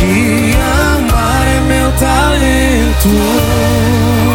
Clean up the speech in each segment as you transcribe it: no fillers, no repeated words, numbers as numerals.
Te amar é meu talento.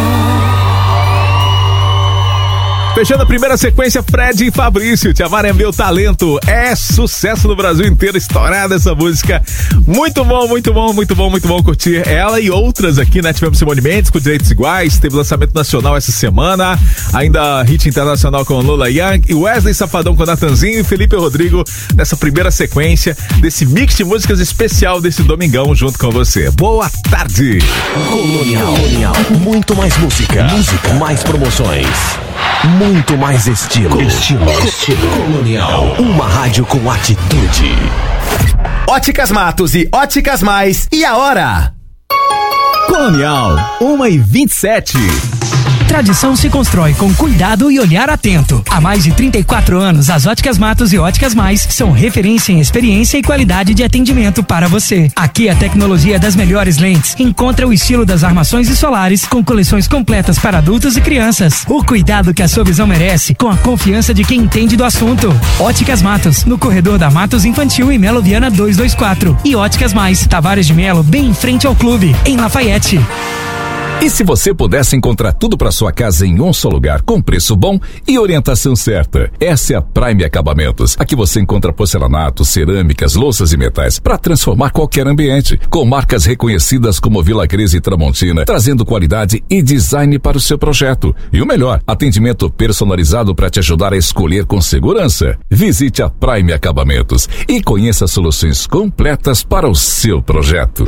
Fechando a primeira sequência, Fred e Fabrício, Te Amar é Meu Talento. É sucesso no Brasil inteiro, estourada essa música. Muito bom, muito bom, muito bom, muito bom curtir ela e outras aqui, né? Tivemos Simone Mendes com Direitos Iguais, teve lançamento nacional essa semana, ainda hit internacional com Lola Young e Wesley Safadão com Natanzinho e Felipe Rodrigo nessa primeira sequência desse mix de músicas especial desse domingão junto com você. Boa tarde! Colonial. Muito mais música, mais promoções. Muito mais estilo. Colonial. Uma rádio com atitude. Óticas Matos e Óticas Mais. E a hora? Colonial, 1h27. Tradição se constrói com cuidado e olhar atento. Há mais de 34 anos, as Óticas Matos e Óticas Mais são referência em experiência e qualidade de atendimento para você. Aqui a tecnologia das melhores lentes encontra o estilo das armações e solares com coleções completas para adultos e crianças. O cuidado que a sua visão merece com a confiança de quem entende do assunto. Óticas Matos, no corredor da Matos Infantil e Melo Viana 224. E Óticas Mais, Tavares de Melo, bem em frente ao clube, em Lafayette. E se você pudesse encontrar tudo para sua casa em um só lugar, com preço bom e orientação certa? Essa é a Prime Acabamentos. Aqui você encontra porcelanato, cerâmicas, louças e metais para transformar qualquer ambiente. Com marcas reconhecidas como Vila Cris e Tramontina, trazendo qualidade e design para o seu projeto. E o melhor, atendimento personalizado para te ajudar a escolher com segurança. Visite a Prime Acabamentos e conheça soluções completas para o seu projeto.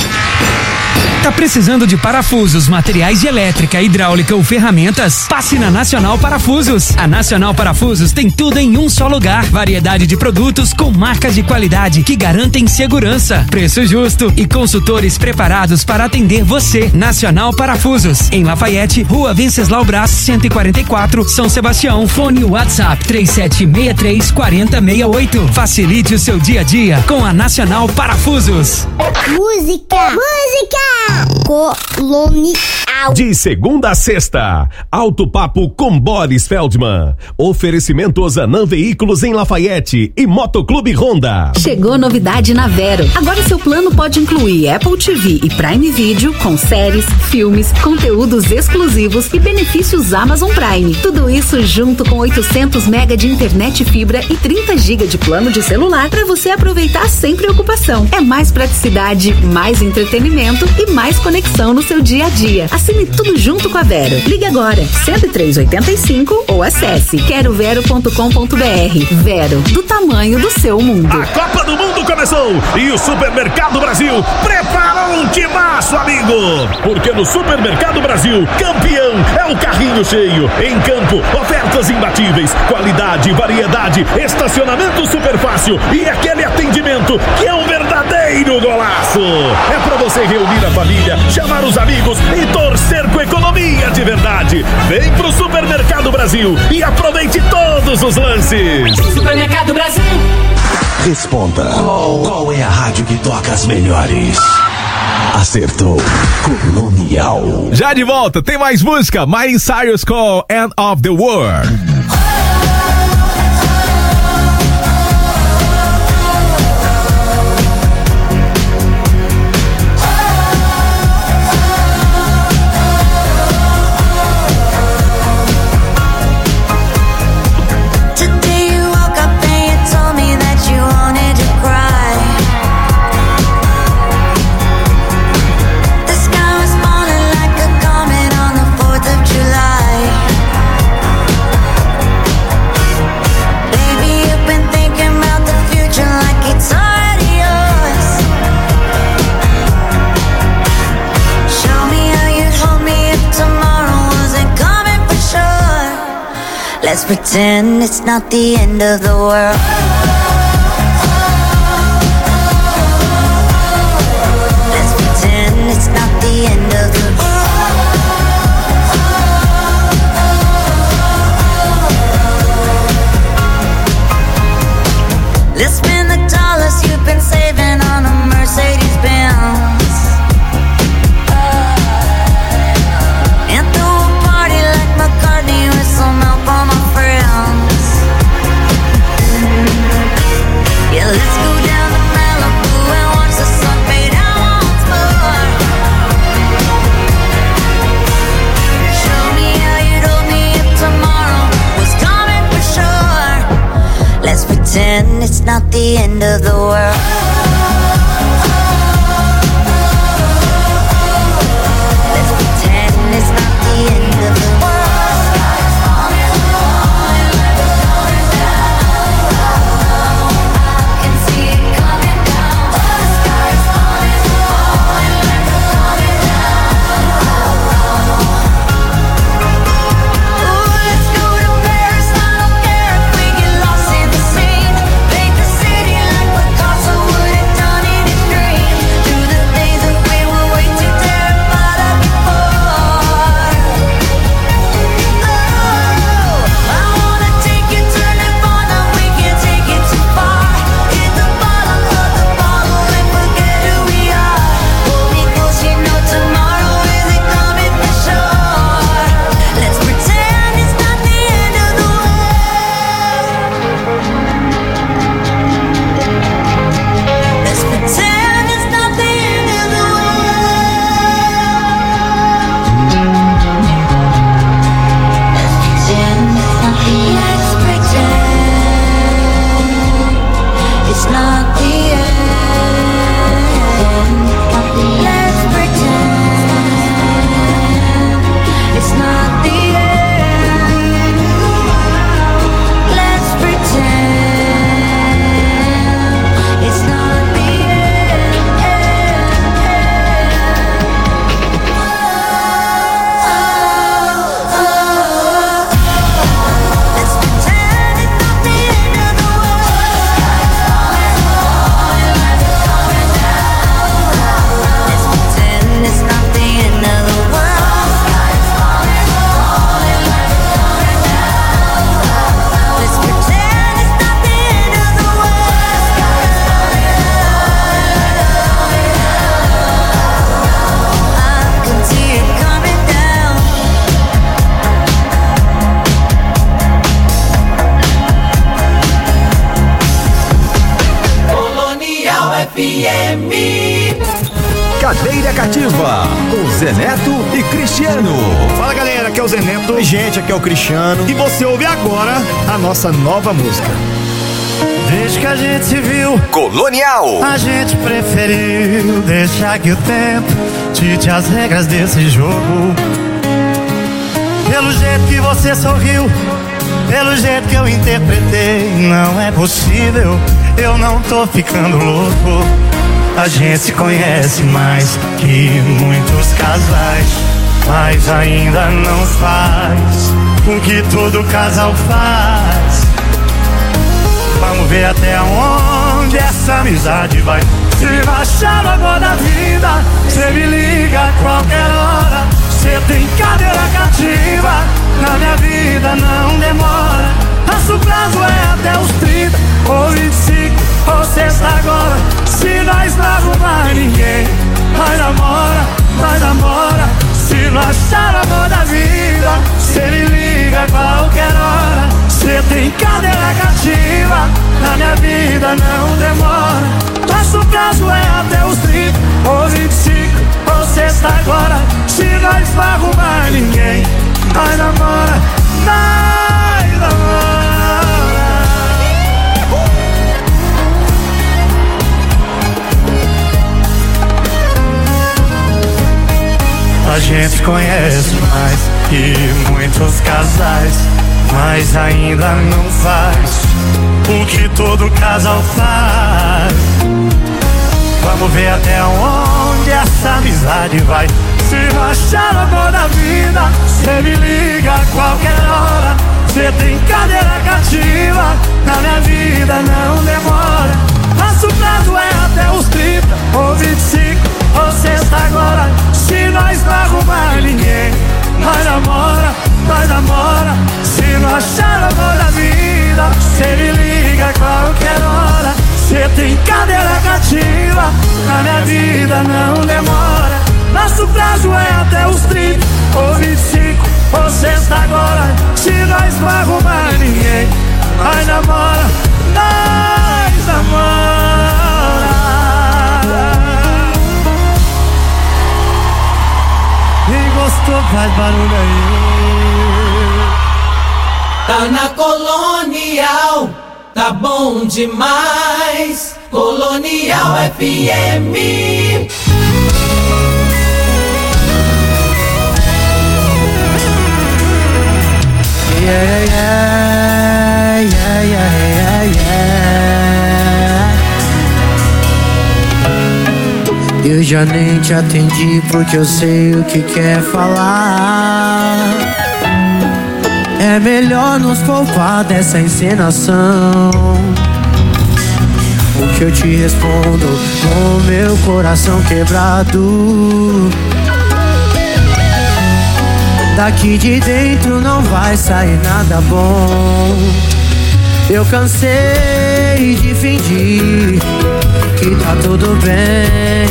Tá precisando de parafusos, materiais de elétrica, hidráulica ou ferramentas? Passe na Nacional Parafusos. A Nacional Parafusos tem tudo em um só lugar. Variedade de produtos com marcas de qualidade que garantem segurança, preço justo e consultores preparados para atender você. Nacional Parafusos, em Lafayette, Rua Venceslau Brás, 144, São Sebastião. Fone WhatsApp 3763-4068. Facilite o seu dia a dia com a Nacional Parafusos. Música Colonial. De segunda a sexta, Alto Papo com Boris Feldman. Oferecimento Zanam Veículos em Lafayette e Motoclube Honda. Chegou novidade na Vero. Agora seu plano pode incluir Apple TV e Prime Video com séries, filmes, conteúdos exclusivos e benefícios Amazon Prime. Tudo isso junto com 800 MB de internet fibra e 30 GB de plano de celular para você aproveitar sem preocupação. É mais praticidade, mais entretenimento e mais conexão no seu dia a dia. Assine tudo junto com a Vero. Ligue agora 10385 ou acesse querovero.com.br. Vero, do tamanho do seu mundo. A Copa do Mundo começou e o Supermercado Brasil preparou um timaço, amigo. Porque no Supermercado Brasil, campeão é o carrinho cheio. Em campo, ofertas imbatíveis, qualidade, variedade, estacionamento super fácil e aquele atendimento que é um verdadeiro golaço. É pra você reunir a família, chamar os amigos e torcer com economia de verdade. Vem pro Supermercado Brasil e aproveite todos os lances. Supermercado Brasil. Responda. Qual é a rádio que toca as melhores? Acertou. Colonial. Já de volta, tem mais música. Miley Cyrus com End of the World. Let's pretend it's not the end of the world. Let's pretend it's not the end of the world. Let's spend the dollars you've been saving on a Mercedes Benz. McCartney with some help on my friends. not the end of the world. Let's pretend it's not the end of the world. Cadeira Cativa, com Zé Neto e Cristiano. Fala galera, aqui é o Zé Neto. Oi gente, aqui é o Cristiano. E você ouve agora a nossa nova música. Desde que a gente se viu, Colonial. a gente preferiu deixar que o tempo dite as regras desse jogo. Pelo jeito que você sorriu, pelo jeito que eu interpretei, não é possível, eu não tô ficando louco. A gente se conhece mais que muitos casais, mas ainda não faz o que todo casal faz. Vamos ver até onde essa amizade vai. Se baixar o amor da vida, cê me liga a qualquer hora. Cê tem cadeira cativa, na minha vida não demora. Nosso prazo é até os 30 ou 25 ou sexta agora. Se nós não arrumar ninguém, nós namora. Se não achar o amor da vida, cê me liga a qualquer hora. Cê tem cadeira cativa, na minha vida não demora. Nosso prazo é até os 30 ou 25 ou sexta agora. Se nós não arrumar ninguém, nós namora. A gente conhece mais que muitos casais, mas ainda não faz o que todo casal faz. Vamos ver até onde essa amizade vai. Se não achar o amor da vida, cê me liga a qualquer hora. Cê tem cadeira cativa, na minha vida não demora. Nosso prazo é até os 30 ou 25 ou sexta agora. Se nós não arrumar ninguém, nós namora. Se não achar o amor da vida, cê me liga a qualquer hora. Cê tem cadeira cativa, na minha vida não demora. Nosso prazo é até os 30 ou 25 ou sexta agora. Se nós não arrumar ninguém, nós namora. Quem gostou faz barulho aí. Tá na Colonial. Tá bom demais, Colonial FM. Yeah, yeah, yeah, yeah, yeah. Eu já nem te atendi porque eu sei o que quer falar. É melhor nos poupar dessa encenação. O que eu te respondo com meu coração quebrado. Daqui de dentro não vai sair nada bom. Eu cansei de fingir que tá tudo bem.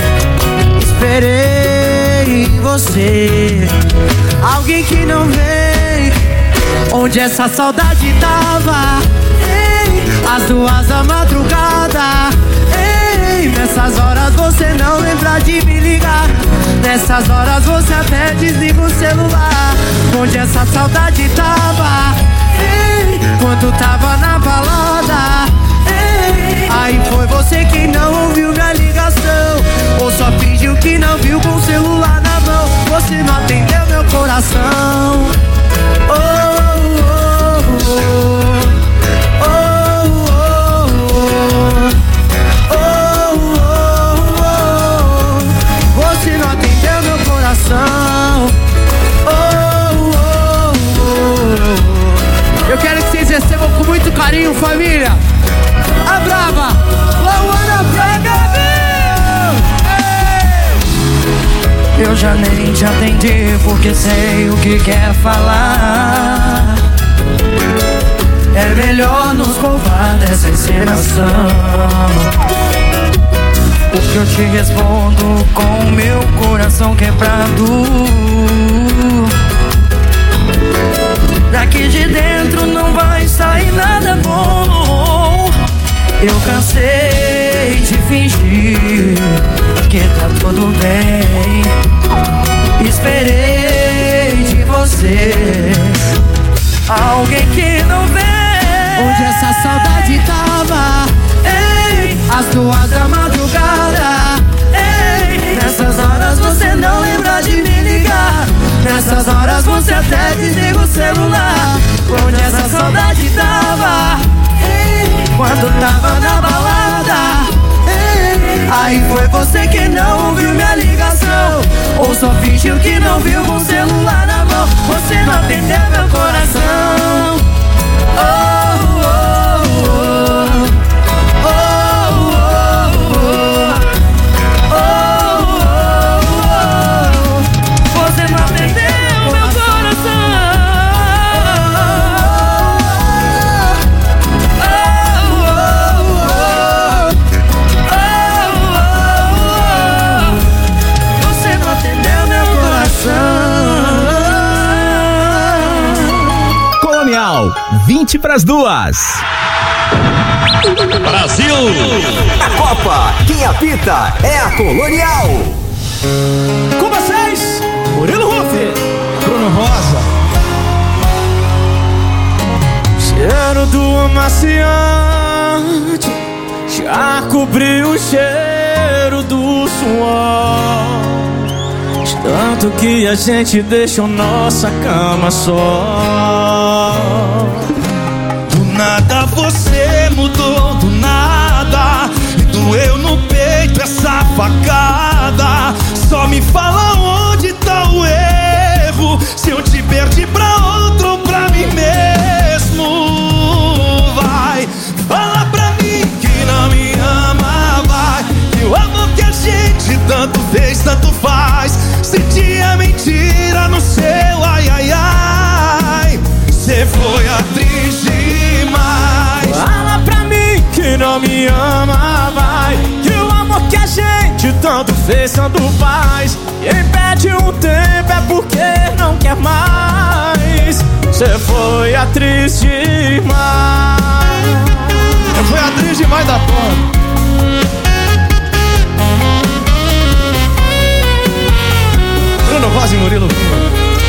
Esperei em você alguém que não vem. Onde essa saudade tava? Ei, às 2 da madrugada. Ei, nessas horas você não lembra de me ligar. Nessas horas você até desliga o celular. Onde essa saudade tava? Ei, quando tava na balada. Ei, aí foi você que não ouviu minha ligação. Ou só fingiu que não viu com o celular na mão. Você não atendeu meu coração. Oh, oh, oh, oh, oh, oh. Você não atendeu meu coração. Oh, oh, oh. Eu quero que vocês recebam com muito carinho, família. A brava, Luana Braga. Eu já nem te atendi porque sei o que quer falar. É melhor nos poupar dessa encenação. O que eu te respondo com meu coração quebrado. Daqui de dentro não vai sair nada bom. Eu cansei de fingir que tá tudo bem. Esperei de você alguém que não vem. Onde essa saudade tava? Ei, às 2 da madrugada. Ei, nessas horas você não lembra de me ligar. Nessas horas você até desliga o celular. Onde essa saudade tava? Ei, quando tava na balada. Ei, aí foi você que não ouviu minha ligação. Ou só fingiu que não viu com o celular na mão. Você não atendeu meu coração. Oh, oh, oh, oh, oh, oh, oh, oh. Você não atendeu meu coração. Você não atendeu meu coração. Colonial, 20 pras 2. Brasil! A Copa, quem apita é a Colonial. Com vocês, Murilo Rufi, Bruno Rosa. Cheiro do amaciante já cobriu o cheiro do suor. De tanto que a gente deixou nossa cama só. Do nada você mudou, do nada. E doeu no peito essa facada. Só me fala onde tá o erro. Se eu te perdi pra outro ou pra mim mesmo. Vai, fala pra mim que não me ama. Vai, que o amor que a gente tanto fez, tanto faz. Se tinha mentira no seu ai, ai, ai. Cê foi atriz demais. Fala pra mim que não me ama, vai. Que o amor que a gente tanto fez, tanto faz. Quem pede um tempo é porque não quer mais. Cê foi atriz demais. Eu fui atriz demais da porra. Bruno Rosa e Murilo.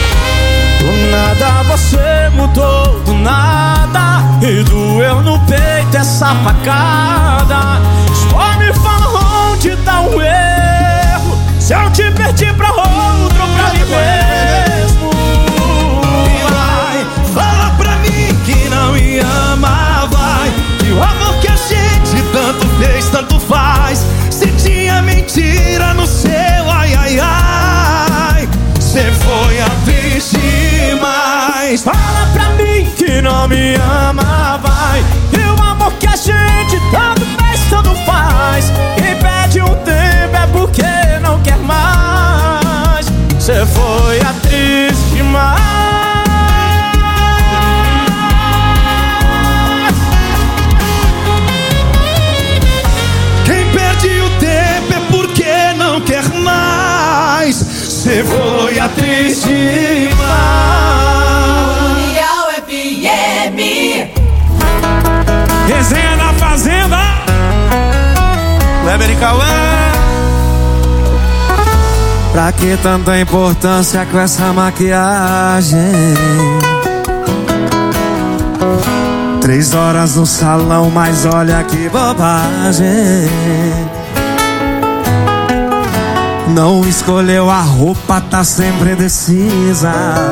Do nada você mudou, do nada. E doeu no peito essa facada. Só me fala onde tá o erro, se eu te perdi pra outro ou pra mim mesmo. E vai, fala pra mim que não me ama, vai, que o amor que a gente tanto fez, tanto faz. Se tinha mentira no seu ai, ai, ai, cê foi atriz demais. Fala pra mim que não me ama, vai, que o amor que a gente tanto fez, tanto faz. Quem pede um tempo é porque não quer mais. Cê foi atriz demais. Quem perde o tempo é porque não quer mais. Cê foi atriz demais. Colonial FM. Resenha na Fazenda, Kleber e Cauã. Pra que tanta importância com essa maquiagem? 3 horas no salão, mas olha que bobagem. Não escolheu a roupa, tá sempre indecisa.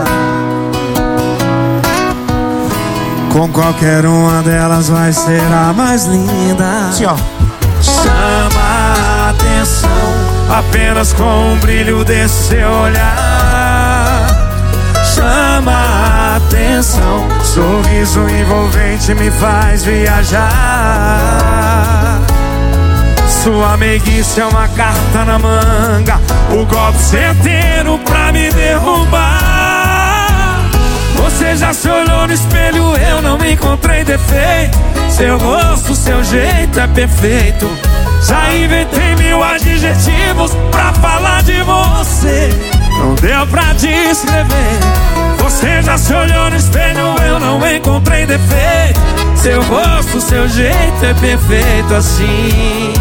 Com qualquer uma delas vai ser a mais linda. Sim, ó. Chama a atenção apenas com o brilho desse seu olhar. Chama a atenção, sorriso envolvente me faz viajar. Sua meiguice é uma carta na manga, o golpe certeiro pra me derrubar. Você já se olhou no espelho, eu não encontrei defeito. Seu rosto, seu jeito é perfeito. Já inventei 1000 adjetivos pra falar de você. Não deu pra descrever. Você já se olhou no espelho, eu não encontrei defeito. Seu rosto, seu jeito é perfeito assim.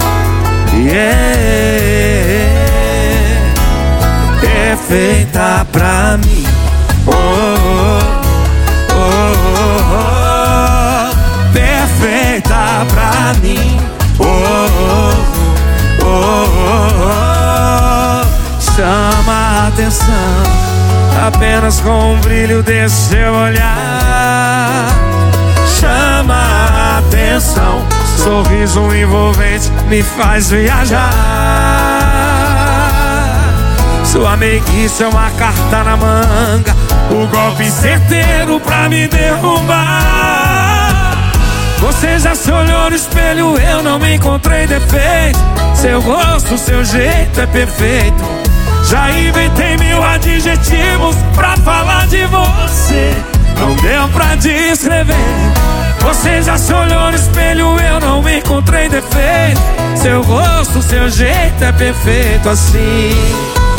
Perfeita pra mim. Oh, oh, oh, oh, oh. Perfeita pra mim. Oh, oh, oh, oh, oh. Chama a atenção apenas com o brilho desse seu olhar. Chama a atenção, sorriso envolvente me faz viajar. Sua meiguice é uma carta na manga, o golpe certeiro pra me derrubar. Você já se olhou no espelho, eu não me encontrei defeito. Seu rosto, seu jeito é perfeito. Já inventei 1000 adjetivos pra falar de você. Não deu pra descrever. Você já se olhou no espelho, eu não me encontrei defeito. Seu rosto, seu jeito é perfeito assim.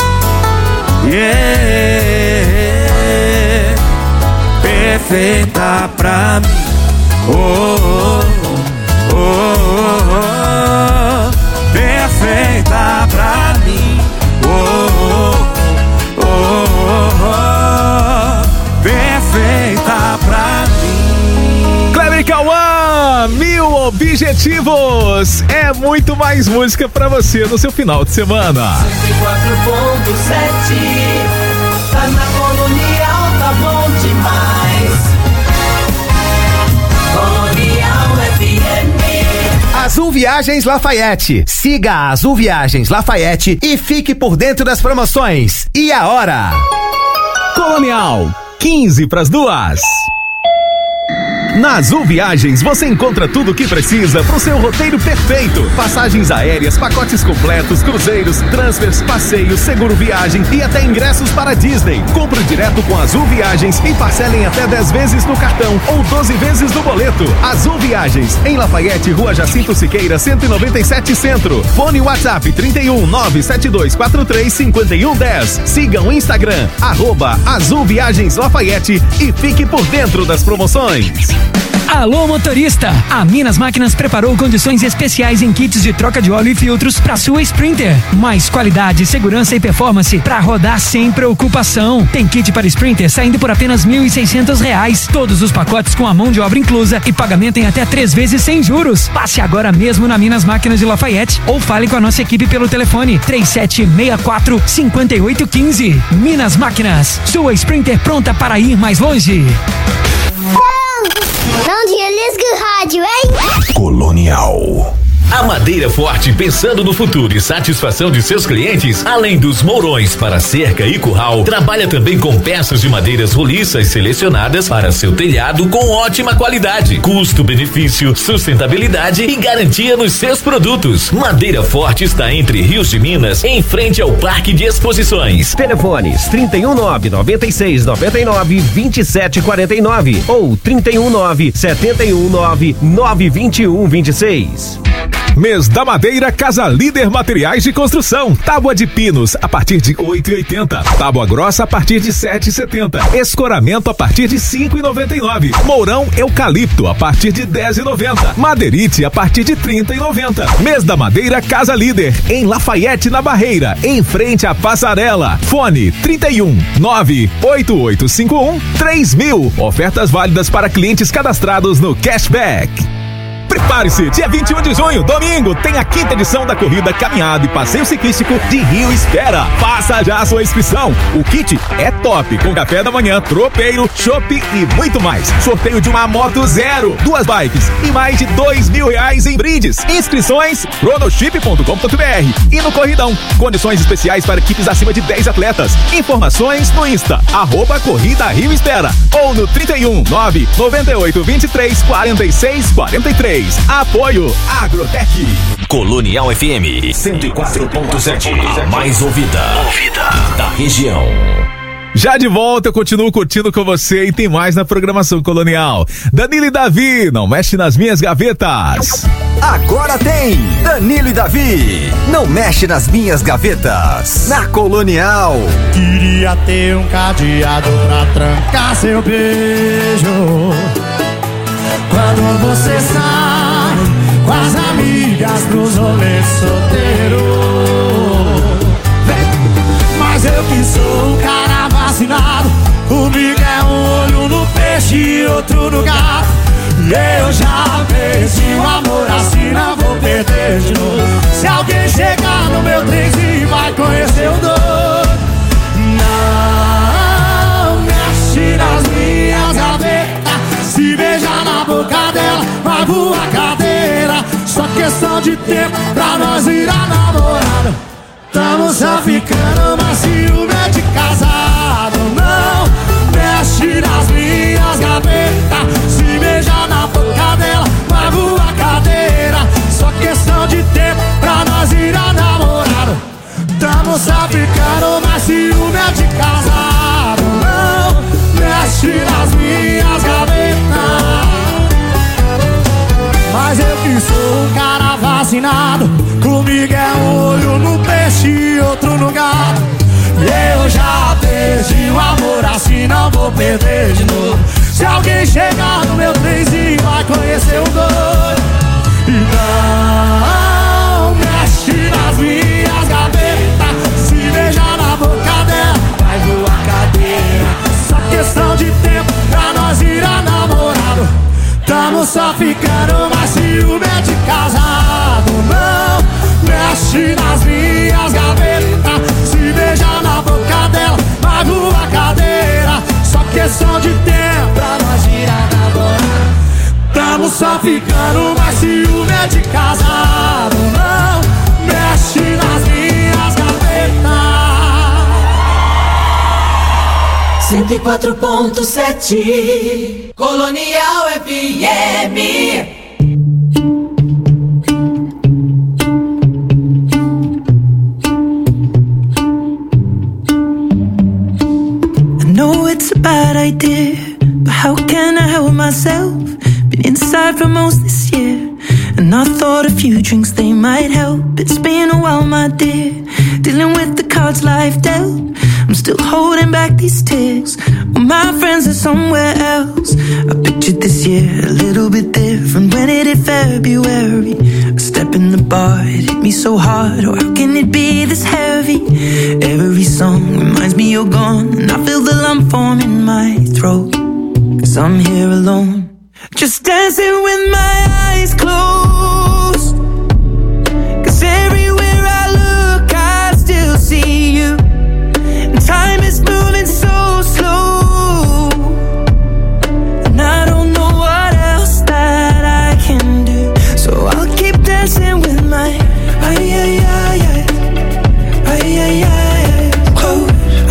Perfeita pra mim. Oh, oh, oh, oh, oh. Perfeita pra mim. Oh, oh, oh, oh, oh. Perfeita pra mim. Kleber e Cauã, 1000 objetivos. É muito mais música pra você no seu final de semana. 104.7. Tá na Colonial, tá bom demais. Colonial FM. Azul Viagens Lafayette. Siga a Azul Viagens Lafayette e fique por dentro das promoções. E a hora? Colonial, 1:15. Na Azul Viagens você encontra tudo o que precisa para o seu roteiro perfeito. Passagens aéreas, pacotes completos, cruzeiros, transfers, passeios, seguro viagem e até ingressos para Disney. Compre direto com Azul Viagens e parcelem até 10 vezes no cartão ou 12 vezes no boleto. Azul Viagens, em Lafayette, Rua Jacinto Siqueira, 197 Centro. Fone WhatsApp 31 97243 5110. Siga o Instagram, @Azul Viagens Lafayette e fique por dentro das promoções. Alô, motorista! A Minas Máquinas preparou condições especiais em kits de troca de óleo e filtros para sua Sprinter. Mais qualidade, segurança e performance para rodar sem preocupação. Tem kit para Sprinter saindo por apenas R$ 1.600. Todos os pacotes com a mão de obra inclusa e pagamento em até 3 vezes sem juros. Passe agora mesmo na Minas Máquinas de Lafayette ou fale com a nossa equipe pelo telefone 3764-5815. Minas Máquinas, sua Sprinter pronta para ir mais longe. Não desliga o rádio, hein? Colonial. A Madeira Forte, pensando no futuro e satisfação de seus clientes, além dos mourões para cerca e curral, trabalha também com peças de madeiras roliças selecionadas para seu telhado com ótima qualidade, custo-benefício, sustentabilidade e garantia nos seus produtos. Madeira Forte está entre Rios de Minas, em frente ao Parque de Exposições. Telefones 319-9699-2749 ou 319-719-92126. Mês da Madeira, Casa Líder Materiais de Construção. Tábua de pinos a partir de R$ 8,80. Tábua grossa a partir de R$ 7,70. Escoramento a partir de R$ 5,99. Mourão eucalipto a partir de R$ 10,90. Madeirite a partir de R$ 30,90. Mês da Madeira, Casa Líder, em Lafayette, na Barreira, em frente à Passarela. Fone 31-98851-3000. Ofertas válidas para clientes cadastrados no Cashback. Prepare-se, dia 21 de junho, domingo, tem a 5ª edição da corrida, caminhada e passeio ciclístico de Rio Espera. Faça já a sua inscrição. O kit é top, com café da manhã, tropeiro, chopp e muito mais. Sorteio de uma moto zero, 2 bikes e mais de R$2.000 em brindes. Inscrições, chronoship.com.br e no Corridão. Condições especiais para equipes acima de 10 atletas. Informações no Insta, @Corrida Rio Espera ou no 31-99823-4643. Apoio Agrotec. Colonial FM 104.7, a mais ouvida da região. Já de volta, eu continuo curtindo com você e tem mais na programação Colonial. Danilo e Davi, não mexe nas minhas gavetas. Agora tem Danilo e Davi, não mexe nas minhas gavetas, na Colonial. Queria ter um cadeado pra trancar seu beijo. Quando você sai com as amigas pros rolês solteiro. Mas eu que sou um cara vacinado, comigo é um olho no peixe e outro no gato. Eu já perdi o amor assim, não vou perder de novo. Se alguém chegar no meu trenzinho vai conhecer o doido. Não mexe nas minhas gavetas, se beijar na boca dela vai voar cadeira. Só questão de tempo pra nós virar namorado. Tamo só ficando, mas ciúme é de casado. Não mexe nas minhas gavetas, se beijar na boca dela vai voar cadeira. Só questão de tempo pra nós virar namorado. Tamo só ficando, mas ciúme é de casado. Não mexe nas minhas gavetas. Mas eu que sou um cara vacinado, comigo é um olho no peixe e outro no gato. Eu já perdi o amor assim, não vou perder de novo. Se alguém chegar no meu trenzinho vai conhecer o doido. E não mexe nas minhas gavetas, se beijar na boca dela vai voar cadeira. Só questão de tempo pra nós virar namorado. Tamo só ficando, mas ciúme é de casado. Não mexe nas minhas gavetas, se beijar na boca dela vai voar cadeira. Só questão de tempo pra nós virar namorado. Tamo só ficando, mas ciúme é de casado. Não mexe nas minhas gavetas. 104.7 Colonial FM. I know it's a bad idea, but how can I help myself? Been inside for most this year, and I thought a few drinks they might help. It's been a while, my dear, dealing with the cards life dealt. I'm still holding back these tears. Well, my friends are somewhere else. I pictured this year a little bit different. When it hit February, a step in the bar, it hit me so hard. Oh, how can it be this heavy? Every song reminds me you're gone, and I feel the lump form in my throat. 'Cause I'm here alone, just dancing with my eyes closed. 'Cause everywhere I look, I still see you. And time is moving so slow, and I don't know what else that I can do. So I'll keep dancing with my close.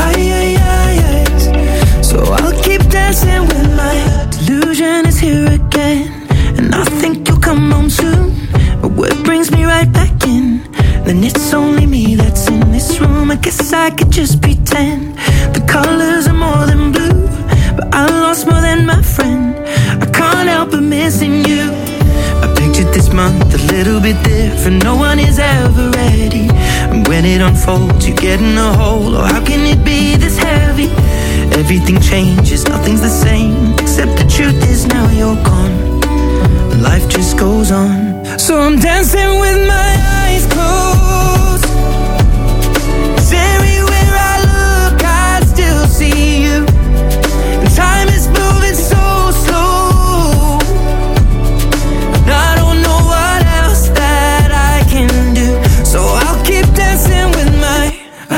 So I'll keep dancing with my delusion is here again, and I think you'll come home soon. But what brings me right back in? Then it's only me that's in this room. I guess I could just pretend the colors are more than blue, but I lost more than my friend. I can't help but missing you. I pictured this month a little bit different. No one is ever ready, and when it unfolds, you get in a hole. Oh, how can it be this heavy? Everything changes, nothing's the same, except the truth is now you're gone, and life just goes on. So I'm dancing with my eyes closed. 'Cause everywhere I look, I still see you. And time is moving so slow, and I don't know what else that I can do. So I'll keep dancing with my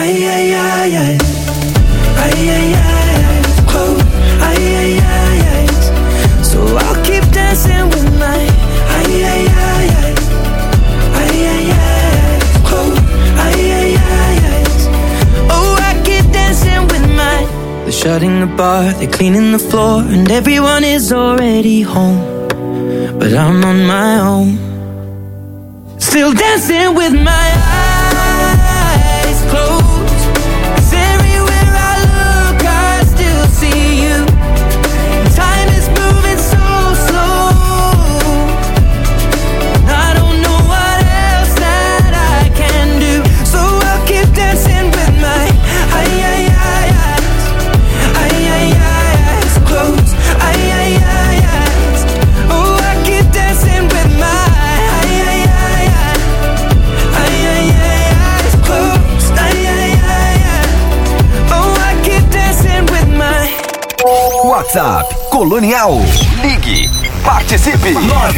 close. So I'll keep dancing with my close. Oh, I keep dancing with my. They're shutting the bar, they're cleaning the floor, and everyone is already home, but I'm on my own, still dancing with my eyes closed. 'Cause everywhere I look, I still see you. Time is moving so slow, and I don't know what else that I can do. So I'll keep dancing with my eyes closed. Oh, I keep dancing with my eyes closed. Oh, I keep dancing with my. WhatsApp Colonial. Ligue. Participe.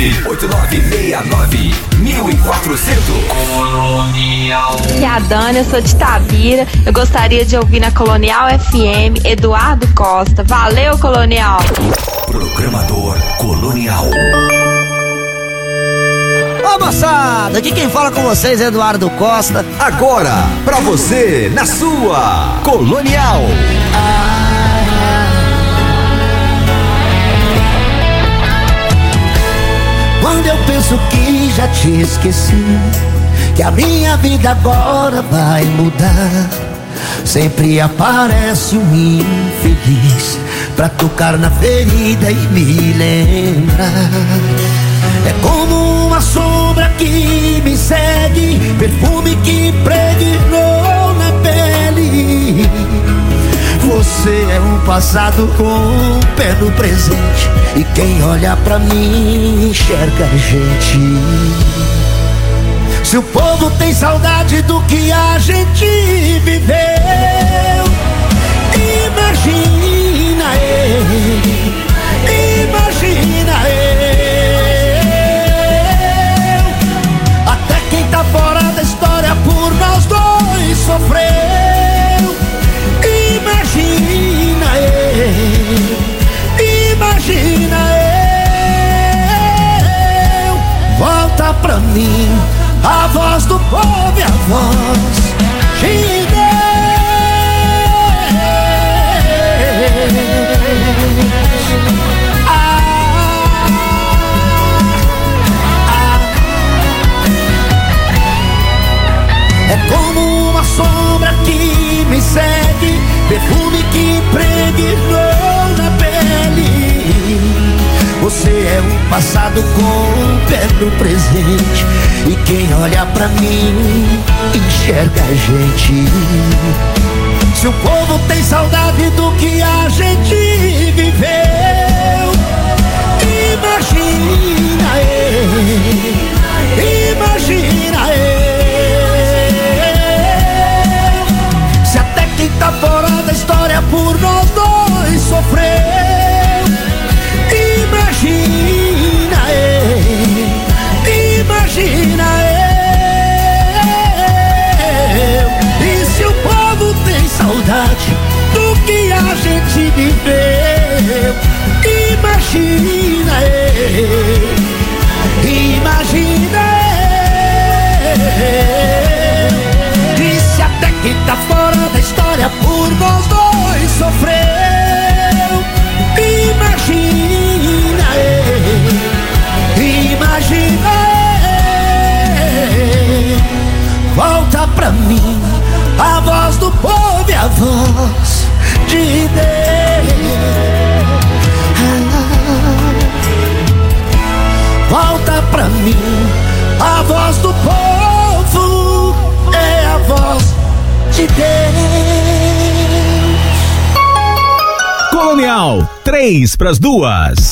98969-1400. Aqui é a Dani, eu sou de Tabira. Eu gostaria de ouvir na Colonial FM Eduardo Costa. Valeu, Colonial. Programador Colonial. Ô moçada, aqui quem fala com vocês é Eduardo Costa. Agora, pra você, na sua Colonial. Quando eu penso que já te esqueci, que a minha vida agora vai mudar, sempre aparece um infeliz pra tocar na ferida e me lembrar. É como uma sombra que me segue, perfume que impregnou na pele. Você é um passado com um pé no presente, e quem olha pra mim enxerga a gente. Se o povo tem saudade do que a gente viveu, imagina eu, imagina eu. Até quem tá fora da história por nós dois sofreu. Imagina eu, imagina eu. Volta pra mim a voz do povo e a voz de É como uma sombra que me segue, perfume que impregnou na pele. Você é um passado com um pé no presente, e quem olha pra mim enxerga a gente. Se o povo tem saudade do que a gente viveu, imagina se até quem tá fora da história por nós dois sofreu. Imagina e se o povo tem saudade do que a gente viveu, imagina e se até quem tá fora da história por nós dois sofreu, imagina volta pra mim a voz do povo e a voz de Deus. Volta pra mim a voz do povo, é a voz de Deus. Colonial, 3:2.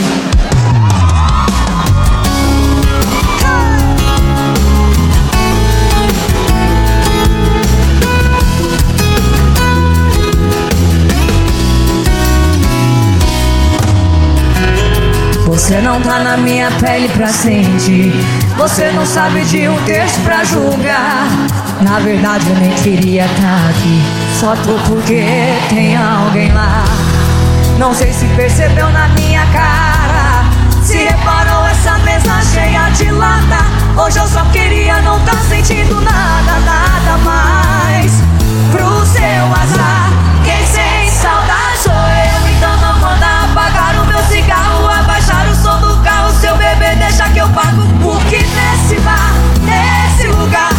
Você não tá na minha pele pra sentir. Você não sabe de um terço pra julgar. Na verdade eu nem queria tá aqui, só tô porque tem alguém lá. Não sei se percebeu na minha cara, se reparou essa mesa cheia de lata. Hoje eu só queria não tá sentindo nada, nada mais. Pro seu azar, quem sente saudade sou eu. Então não manda apagar o meu cigarro, abaixar o som do carro. Seu bebê deixa que eu pago, porque nesse bar, nesse lugar,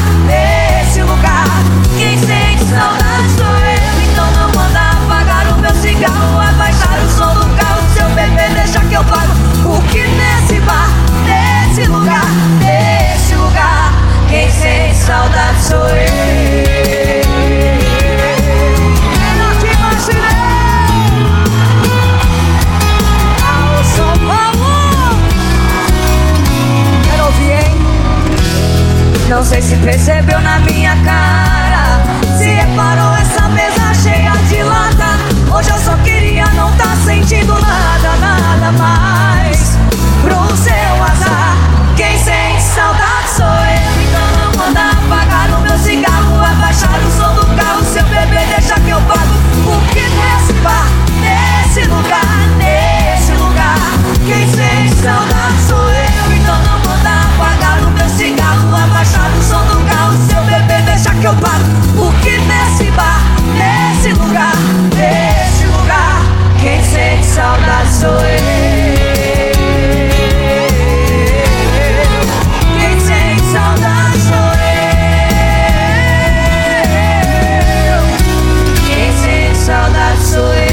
quem sente saudade sou eu. Então não manda apagar o meu cigarro, abaixar o som do carro. Seu bebê deixa que eu pago, porque nesse bar, nesse lugar, quem sente saudade sou eu. Não sei se percebeu na minha cara, se reparou essa mesa cheia de lata. Hoje eu só queria não tá sentindo nada, nada mais. Pro seu azar, quem sente saudade sou eu. Então não manda apagar o meu cigarro, abaixar o som do carro. Seu bebê deixa que eu pago, porque nesse bar, nesse lugar, quem sente saudade sou eu. Então não manda apagar o meu cigarro, abaixar o som do carro. Seu bebê deixa que eu pago, porque nesse bar, nesse lugar, quem sente saudade sou eu. Quem sente saudade sou eu. Quem sente saudade sou eu.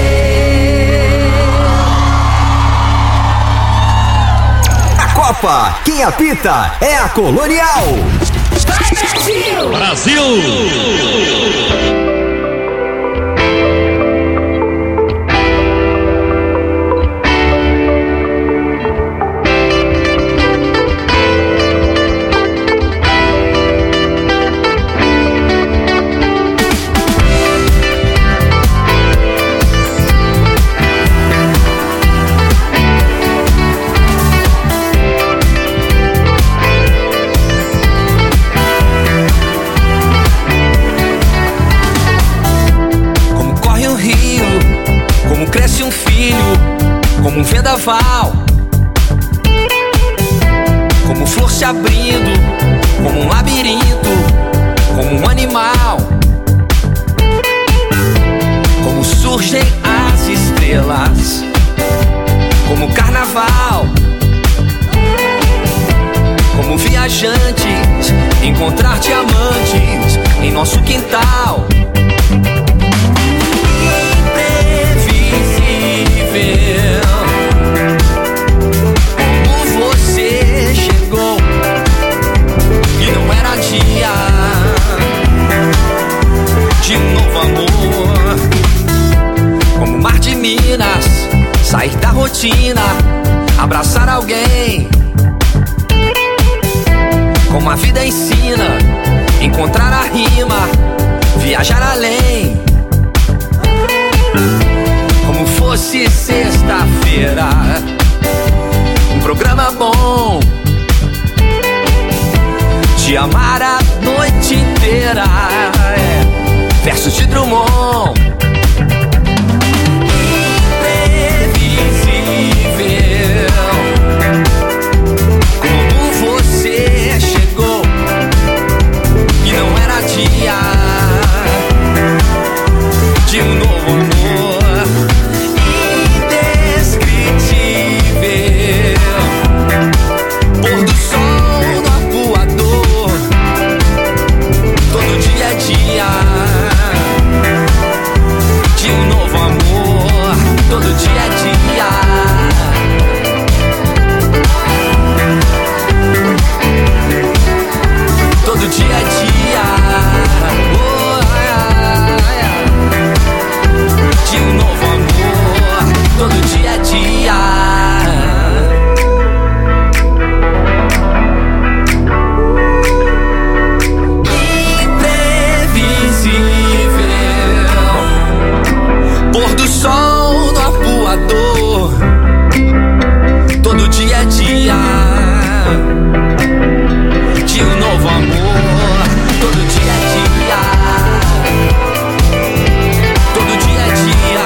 Copa, quem apita é a Colonial. Brasil! Como um vendaval, como flor se abrindo, como um labirinto, como um animal, como surgem as estrelas, como carnaval, como viajantes, encontrar diamantes em nosso quintal. Como você chegou e não era dia de novo. novo amor. Como o mar de Minas, sair da rotina, abraçar alguém. Como a vida ensina, encontrar a rima, viajar além. Como fosse sexta-feira, um programa bom, te amar a noite inteira. Versos de Drummond. Imprevisível, como você chegou e não era dia de um novo amor. Indescritível, pôr do sol no arpoador. Todo dia é dia de um novo amor. Todo dia é dia. Todo dia é dia. Oh, de um novo amor. Todo dia é dia. Pôr do sol no arpoador. Todo dia é dia de um novo amor. Todo dia é dia. Todo dia é dia.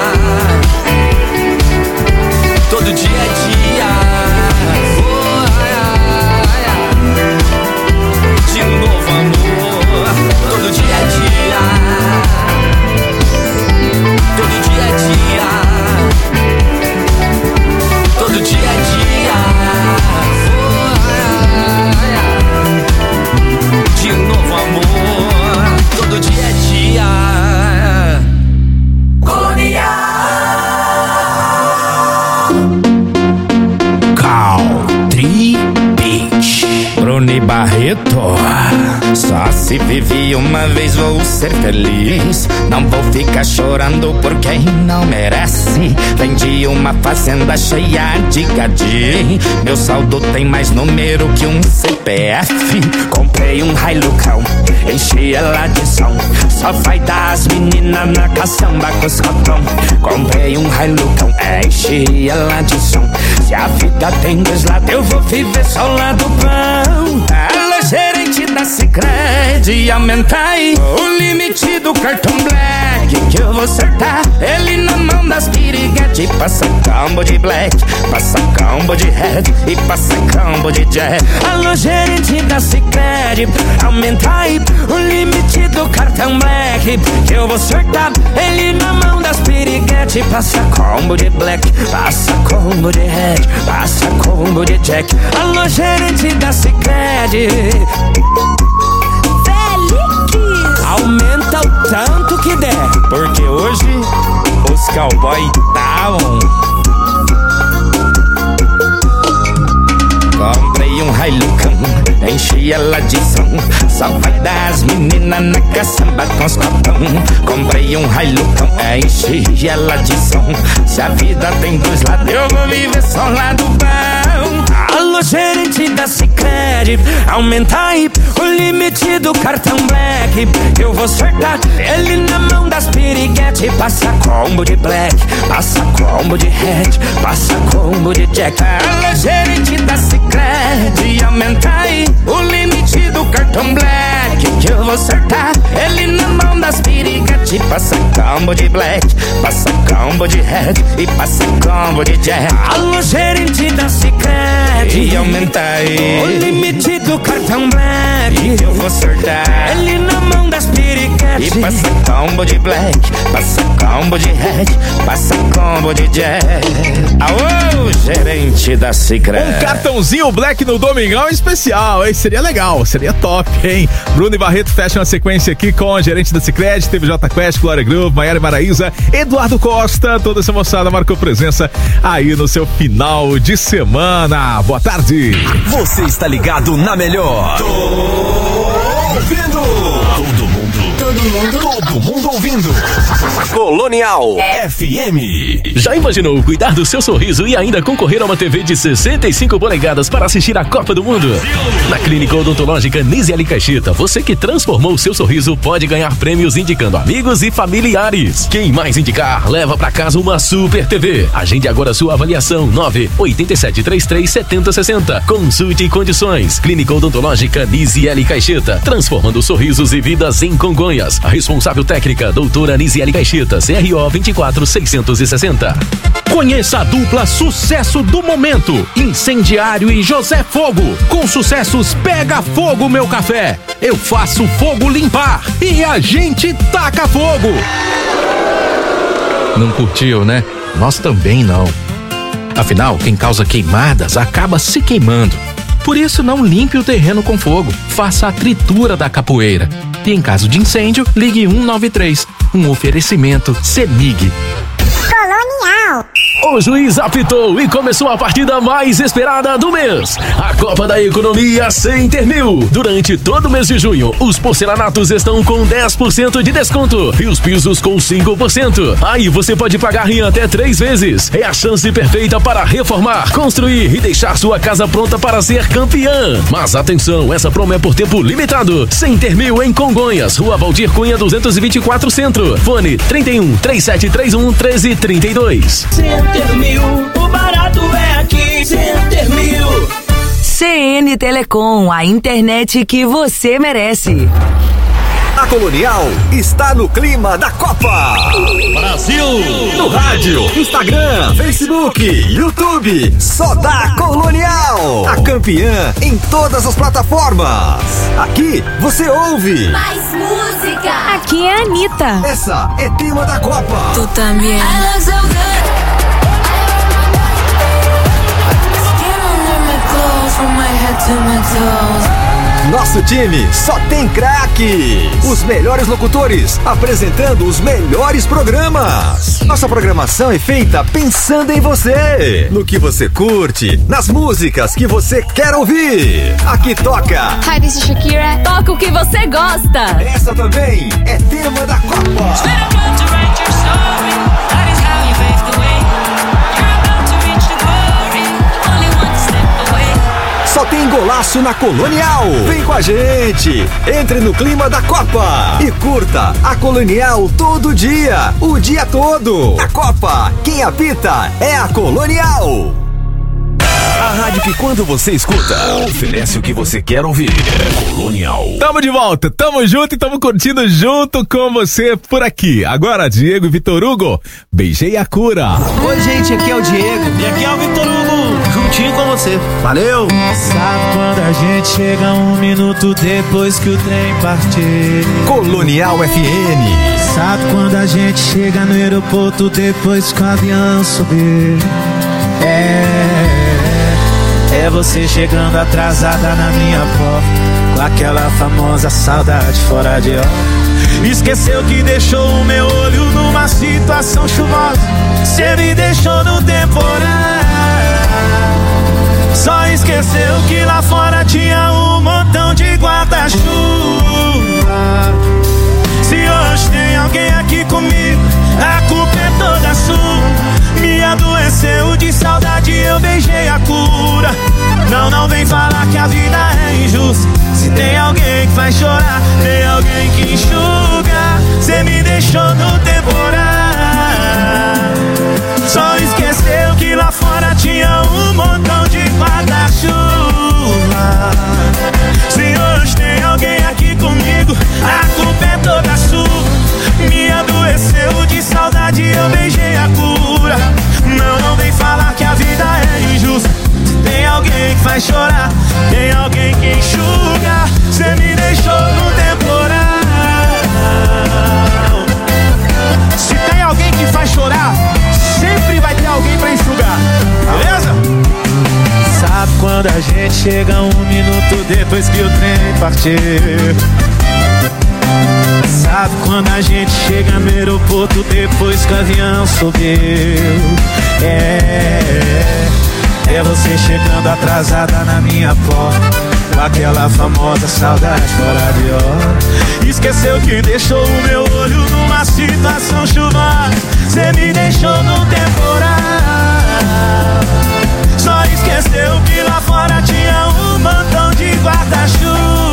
Todo dia é dia. De um novo amor. Todo dia é dia. Todo dia é dia. Todo dia é dia. De um novo amor. Todo dia é dia. Country Beach. Bruno Barreto. Só se vive uma vez, vou ser feliz. Não vou ficar chorando por quem não merece. Vendi uma fazenda cheia de gadi. Meu saldo tem mais número que um CPF. Comprei um Hilucão, enchi ela de som. Só vai dar as meninas na caçamba com os cotão. Comprei um Hilucão, enchi ela de som. Se a vida tem dois lados, eu vou viver só o lado bom. Alô, gerente da Sicredi, aumenta aí o limite do cartão Black, que eu vou acertar ele na mão das piriguete. Passa combo de Black, passa combo de Red e passa combo de Jack. Alô, gerente da Sicredi, aumenta aí o limite do cartão Black, que eu vou acertar ele na mão das piriguete. Passa combo de Black, passa combo de Red, passa combo de Jack. Alô, gerente da Sicredi, aumenta o tanto que der, porque hoje os cowboy tá on. Comprei um Hilucão, enchi ela de som. Só vai dar as meninas na caçamba com os copão. Comprei um Hilucão, enchi ela de som. Se a vida tem dois lados, eu vou viver só lado bom. Alô, gerente da Sicredi, aumenta aí o limite do cartão Black, eu vou acertar ele na mão das piriguete. Passa combo de Black, passa combo de Red, passa combo de Jack. Alô, gerente da Sicredi, aumenta aí o limite do cartão Black, que eu vou acertar ele na mão das piriguete. Passa combo de Black, passa combo de Red e passa combo de Jack. Alô, gerente da Sicredi, aumenta aí o limite do cartão Black, que eu vou acertar ele na mão das piriguete. E passa combo de Black, passa combo de Red, passa combo de Jack. Aô, gerente da Sicredi. Um cartãozinho Black no Domingão especial, hein? Seria legal, seria top, hein? Bruno e Barreto fecham a sequência aqui com a gerente da Sicredi, teve J Quest, Glória Groove, Maiara e Maraísa, Eduardo Costa, toda essa moçada marcou presença aí no seu final de semana. Boa tarde. Você está ligado na melhor. Tô ouvindo. Todo mundo Todo mundo ouvindo. Colonial FM. Já imaginou cuidar do seu sorriso e ainda concorrer a uma TV de 65 polegadas para assistir a Copa do Mundo? Na Clínica Odontológica Nisiele Caixeta, você que transformou o seu sorriso pode ganhar prêmios indicando amigos e familiares. Quem mais indicar, leva para casa uma Super TV. Agende agora sua avaliação. 987337060. Consulte condições. Clínica Odontológica Nisiele Caixeta, transformando sorrisos e vidas em Congonhas. A responsável técnica, doutora Nisiele Caixeta, CRO 24660. Conheça a dupla sucesso do momento, Incendiário e José Fogo. Com sucessos Pega Fogo Meu Café, Eu Faço Fogo Limpar e A Gente Taca Fogo. Não curtiu, né? Nós também não. Afinal, quem causa queimadas acaba se queimando. Por isso, não limpe o terreno com fogo. Faça a tritura da capoeira. E em caso de incêndio, ligue 193. Um oferecimento CEMIG. Colonial. O juiz apitou e começou a partida mais esperada do mês. A Copa da Economia Center Mil. Durante todo o mês de junho, os porcelanatos estão com 10% de desconto e os pisos com 5%. Aí você pode pagar em até 3 vezes. É a chance perfeita para reformar, construir e deixar sua casa pronta para ser campeã. Mas atenção, essa promo é por tempo limitado. Center Mil em Congonhas, Rua Valdir Cunha 224 Centro. Fone 31 3731 1332. Center Mil, o barato é aqui. Center Mil. CN Telecom, a internet que você merece. A Colonial está no clima da Copa. Brasil! No rádio, Instagram, Facebook, YouTube. Só dá Colonial. A campeã em todas as plataformas. Aqui você ouve Mais música. Aqui é a Anitta. Essa é tema da Copa. Tu também. Nosso time só tem craques. Os melhores locutores apresentando os melhores programas. Nossa programação é feita pensando em você, no que você curte, nas músicas que você quer ouvir. Aqui toca Hi, this is Shakira. Toca o que você gosta. Essa também é tema da Copa. Só tem golaço na Colonial. Vem com a gente. Entre no clima da Copa e curta a Colonial todo dia, o dia todo. A Copa, quem apita é a Colonial. A rádio que quando você escuta, oferece o que você quer ouvir. Colonial. Tamo de volta, tamo junto e tamo curtindo junto com você por aqui. Agora, Diego e Vitor Hugo, beijei a cura. Oi, gente, aqui é o Diego. E aqui é o Vitor Hugo, juntinho com você. Valeu! Sabe quando a gente chega 1 minuto depois que o trem partir? Colonial FM. Sabe quando a gente chega no aeroporto depois que o avião subir? É você chegando atrasada na minha porta, com aquela famosa saudade fora de hora. Esqueceu que deixou o meu olho numa situação chuvosa. Cê me deixou no temporal. Só esqueceu que lá fora tinha um montão de guarda-chuva. Se hoje tem alguém aqui comigo, a culpa é toda sua. Me adoeceu de saudade, eu beijei a cura. Não vem falar que a vida é injusta. Se tem alguém que faz chorar, tem alguém que enxuga. Cê me deixou no temporal. Só esqueceu que lá fora tinha um montão de guarda-chuva. Se hoje tem alguém aqui comigo, a culpa é toda sua. Me adoeceu de saudade, eu beijei a cura. Não vem falar que a vida é injusta. Tem alguém que faz chorar, tem alguém que enxuga. Cê me deixou no temporal. Se tem alguém que faz chorar, sempre vai ter alguém pra enxugar. Beleza? Sabe quando a gente chega 1 minuto depois que o trem partiu? Sabe quando a gente chega no aeroporto depois que o avião subiu? É você chegando atrasada na minha porta, com aquela famosa saudade fora de hora. Esqueceu que deixou o meu olho numa situação chuvosa. Cê me deixou no temporal. Só esqueceu que lá fora tinha um montão de guarda-chuva.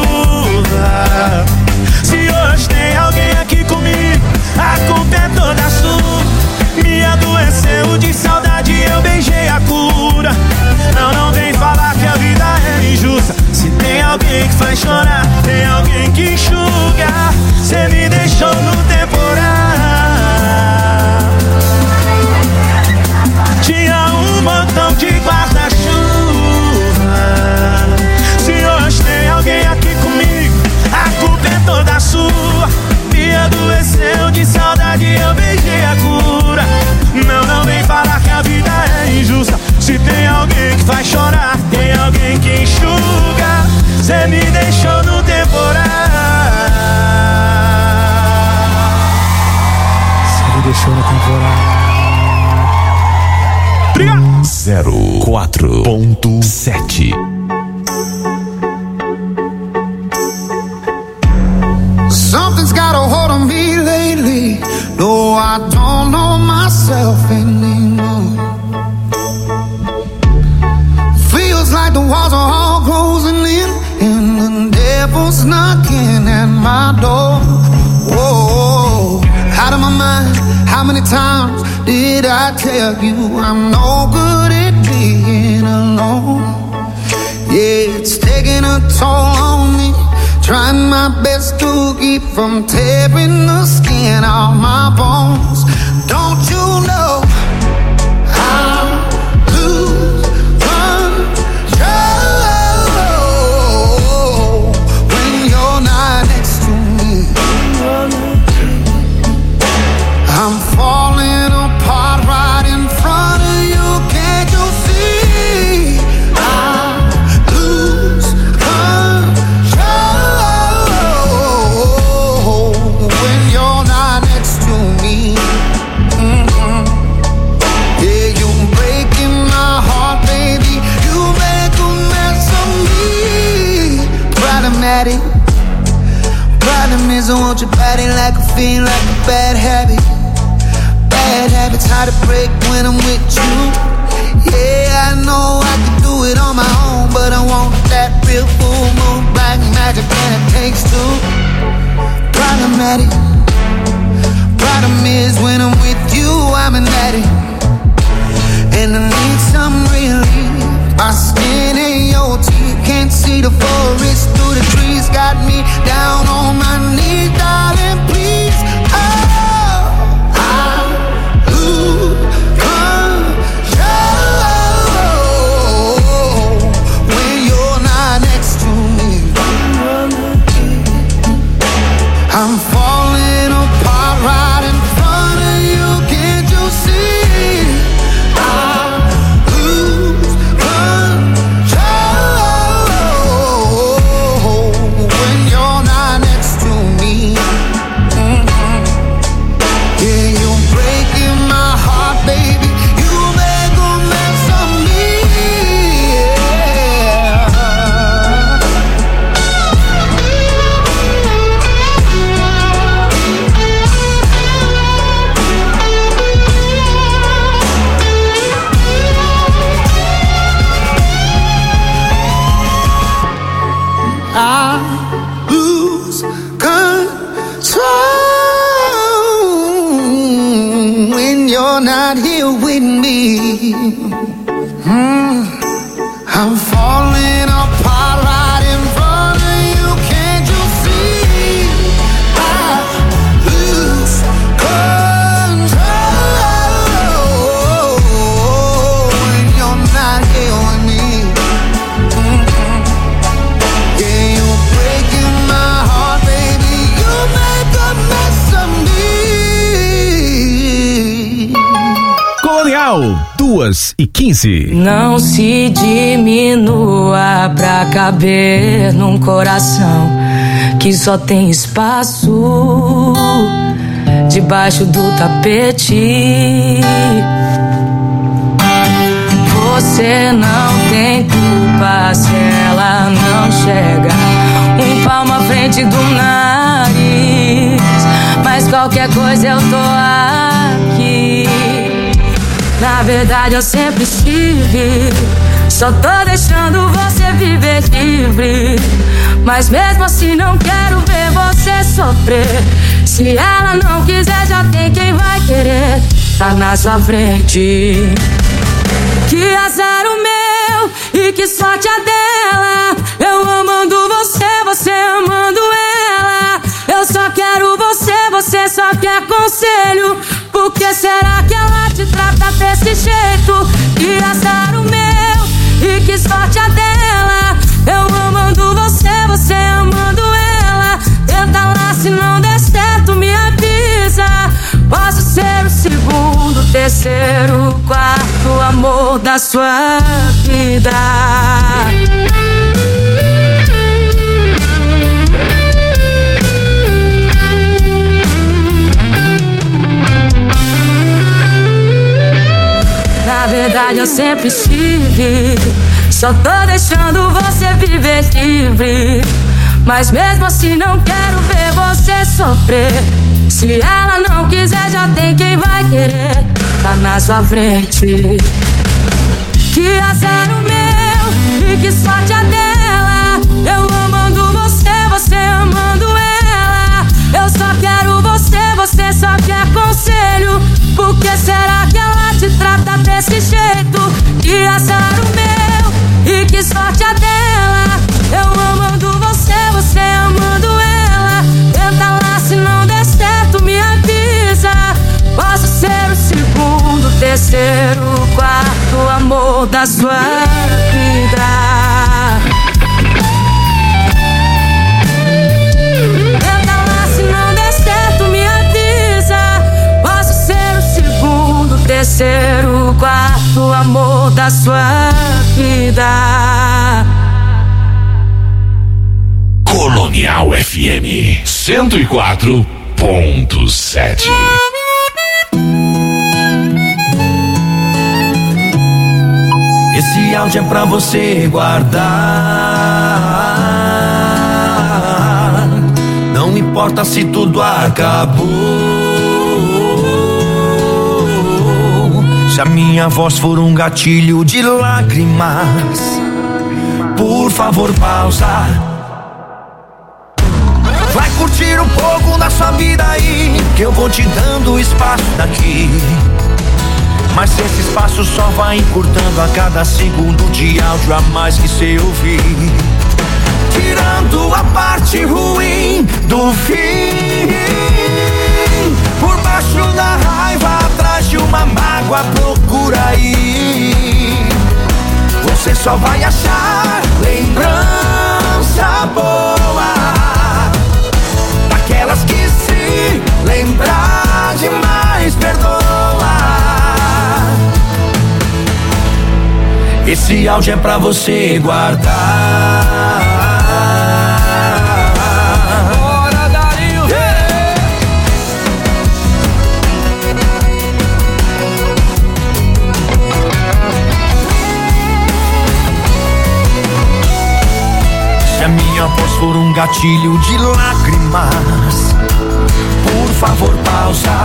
Se hoje tem alguém aqui comigo, a culpa é toda sua. Me adoeceu de saudade, eu beijei a cura. Não vem falar que a vida é injusta. Se tem alguém que faz chorar, tem alguém que enxuga. Cê me deixou no temporal. Tinha um montão de guarda-chuva. Se hoje tem alguém aqui comigo, a culpa é toda sua. Me adoeceu de saudade, eu beijei a cura. Não vem falar que a vida é injusta. Se tem alguém que faz chorar, tem alguém que enxuga. Cê me deixou no temporal. Cê me deixou no temporal. 04.7. Something's got a hold on me lately. No, I don't know myself anymore. Feels like the walls are all closing in, and the devil's knocking at my door. Whoa, out of my mind. How many times did I tell you I'm no good at being alone? Yeah, it's taking a toll on me. Trying my best to keep from tearing the skin off my bones. Don't you know I lose control when you're not next to me? I'm falling apart right in front of you. Can't you see? I lose control when you're not next to me. Yeah, you're breaking my heart, baby. You make a mess of me. Problematic. Problem is I want your body like a fiend, like a bad habit. Bad habits hard to break when I'm with you. Yeah, I know I can do it on my own, but I want that real full moon, black magic, and it takes two. Problematic. Problem is when I'm with you, I'm an addict, and I need some relief. My skin and your teeth can't see the forest through the trees. Got me down on my knees, darling, please. I'm falling apart right in front of you. Can't you see? I lose control when you're not next to me. Yeah, you're breaking my heart, baby. You make a mess of me. I lose control when you're not here with me. I'm falling apart right in front of you. Can't you see? I lose control when you're not here with me. Yeah, you're breaking my heart, baby. You make a mess of me. Colonial, 2h15. Não se diminua pra caber num coração que só tem espaço debaixo do tapete. Você não tem culpa se ela não chega um palmo à frente do nariz. Mas qualquer coisa eu tô aqui. Na verdade eu sempre estive, só tô deixando você viver livre. Mas mesmo assim não quero ver você sofrer. Se ela não quiser, já tem quem vai querer. Tá na sua frente. Que azar o meu e que sorte a dela. Eu amando você, você amando ela. Eu só quero você, você só quer conselho. Por que será que ela te trata desse jeito? Que azar o meu e que sorte a dela. Eu amando você, você amando ela. Tenta lá, se não der certo me avisa. Posso ser o segundo, terceiro, quarto amor da sua vida. Na verdade eu sempre estive, só tô deixando você viver livre. Mas mesmo assim não quero ver você sofrer. Se ela não quiser, já tem quem vai querer. Tá na sua frente. Que azar o meu e que sorte a dela. Eu amando você, você amando ela. Eu só quero você, você só quer conselho. Por que será que ela te trata desse jeito? Que azar o meu e que sorte a dela. Eu amando você, você amando ela. Tenta lá, se não der certo me avisa. Posso ser o segundo, terceiro, quarto amor da sua vida. Tenta lá, se não der certo me avisa. Posso ser o segundo, terceiro, quarto amor da sua vida. Colonial FM 104.7. Esse áudio é pra você guardar. Não importa se tudo acabou. Se a minha voz for um gatilho de lágrimas, por favor pausa. Vai curtir um pouco da sua vida aí, que eu vou te dando espaço daqui. Mas esse espaço só vai encurtando a cada segundo de áudio a mais que cê ouvir. Tirando a parte ruim do fim. Por baixo da raiva, atrás de uma mágoa, procura aí. Você só vai achar lembrança boa, daquelas que se lembrar demais perdoa. Esse áudio é pra você guardar. Bora, Dario! Se a minha voz for um gatilho de lágrimas, por favor pausa.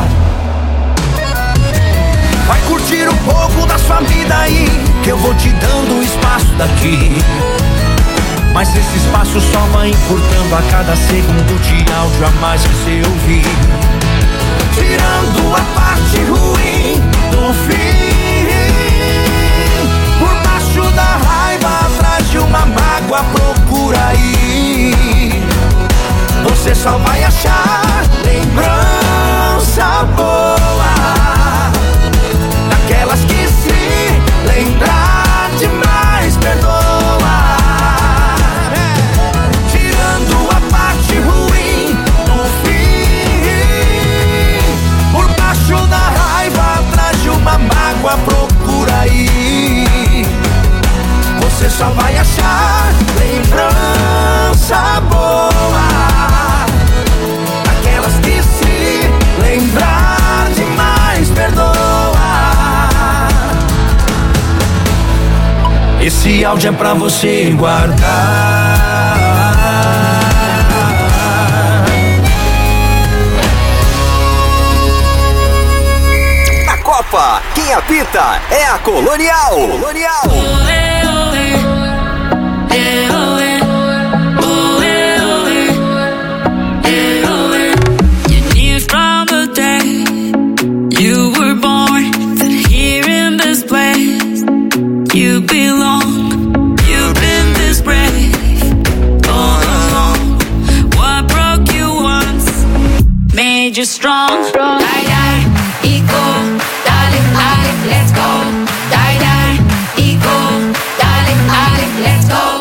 Vai curtir um pouco da sua vida aí, que eu vou te dando espaço daqui. Mas esse espaço só vai encurtando a cada segundo de áudio a mais que você ouvir. Tirando a parte ruim do fim. Por baixo da raiva, atrás de uma mágoa, procura aí. Você só vai achar lembrança boa, daquelas que se lembrar demais perdoa. Tirando a parte ruim do fim. Esse áudio é pra você guardar. Na Copa, quem apita é a Colonial. You knew from the day you were born that here in this place you belong. You've been this brave all along. What broke you once made you strong. Die, die, equal, darling, let's go. Die, die, equal, darling, let's go.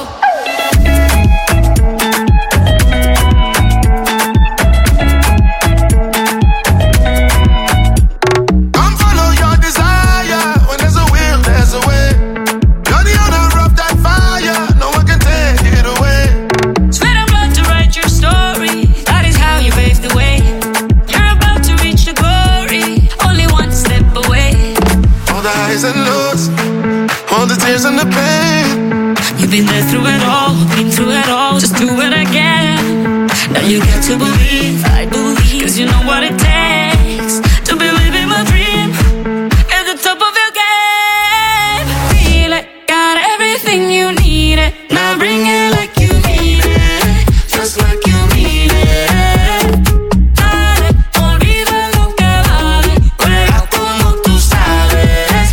And looks, all the tears and the pain. You've been there through it all, been through it all, just do it again. Now you get to believe, I believe, cause you know what it takes to be living my dream at the top of your game. Feel it, got everything you need it. Now bring it like you mean it, just like you mean it. Dale, olvida lo que vale, juega como tú sabes.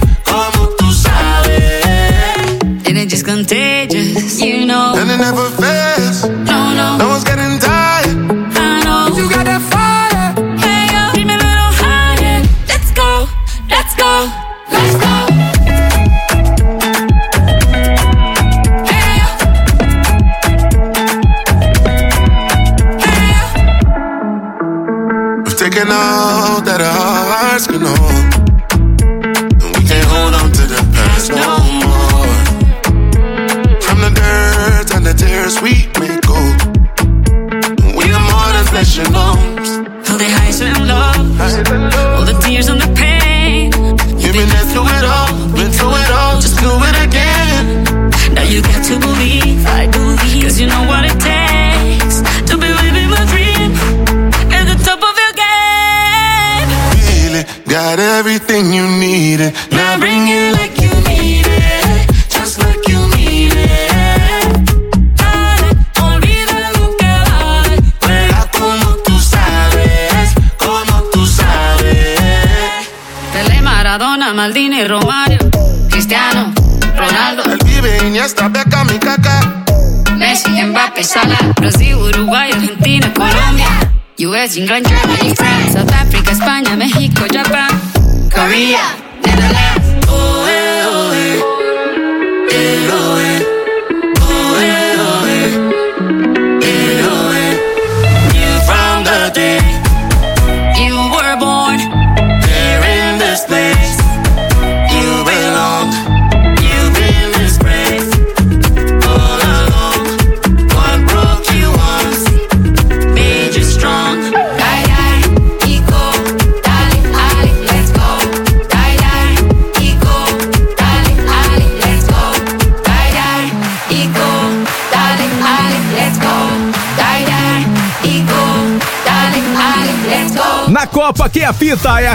And it's just contagious, you know. And it never fails. No, no one's getting tired. I know. You got that fire. Hey, yo, keep me a little higher. Let's go, let's go, let's go. Hey, yo. Hey, yo. We've taken all that our hearts can hold, and we can't hold on to the past no more. From the dirt and the tears we may go, we are more than flesh and bones. All the highs and lows, all the tears and the pain. You've been there through it all, been through it all, just do it again. Now you got to believe, I believe, cause you know what it takes to be living my dream at the top of your game. Feel it, got everything you needed. Now bring it like you need it, just like you mean it. Dale, olvida lo que vale, juega como tú sabes, como tú sabes. Pelé, Maradona, Maldini, Romario, Cristiano, Ronaldo, El Pibe, Iniesta, Beckham y Kaká, Messi, Mbappé, Salah, Brasil, Uruguay, Argentina, Colombia, US, England, Germany, France, South Africa, España, México, Japan, Korea, Netherlands. Oh, eh, oh, eh. Eh, oh, eh. Oh, eh, oh, eh. Eh, oh, eh. You from the day you were born, here in this place you belong. You've been this brave all along. What broke you once made you strong. Die, die, equal, darling, let's go. Die, die, equal, darling, let's go. Die, die, equal, darling, let's go. Die, die, equal, darling, let's go. Na Copa, quem apita é a